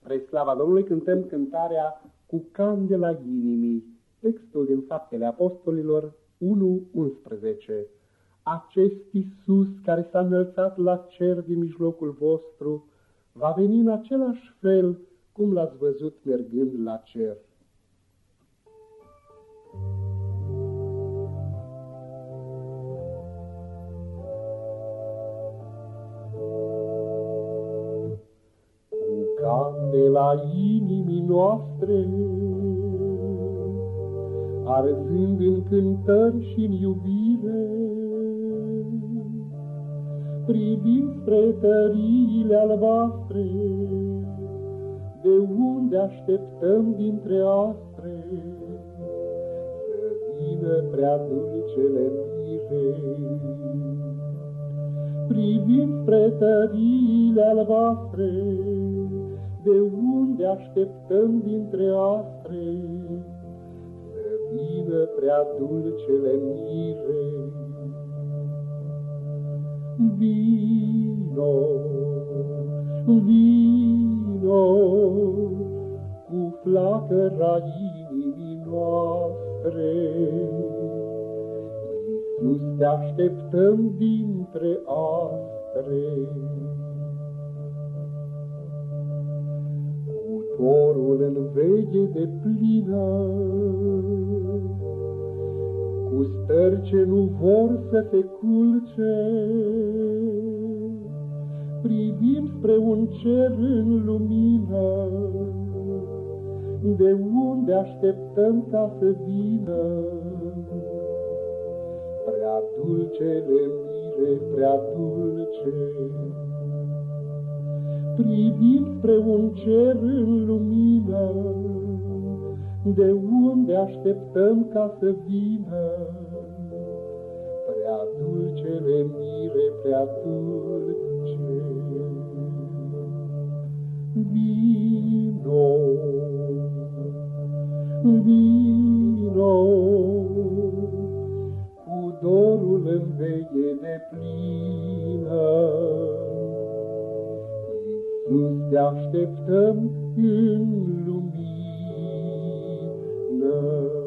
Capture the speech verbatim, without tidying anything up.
Spre slava Domnului cântăm cântarea Cu candela inimii, textul din Faptele Apostolilor unu unsprezece. Acest Iisus care s-a înălțat la cer din mijlocul vostru va veni în același fel cum l-ați văzut mergând la cer. Candela inimii noastre, arzând în cântări și în iubire, privind spre tăriile albastre, de unde așteptăm dintre astre să vină prea dulcele mire. Privind spre tăriile albastre, de unde așteptăm dintre astre să vină prea dulcele mire. Vino, vino, cu flacăra inimii noastre, Iisus, te așteptăm dintre astre. Corul în veche de plină, cu stări ce nu vor să se culce, privim spre un cer în lumină, de unde așteptăm ca să vină prea dulcele mire, prea dulce. Privind spre un cer în lumină, de unde așteptăm ca să vină prea dulcele mire, prea dulce. Vino, vino, cu dorul în veche de plină, Iisus, te așteptăm în lumină.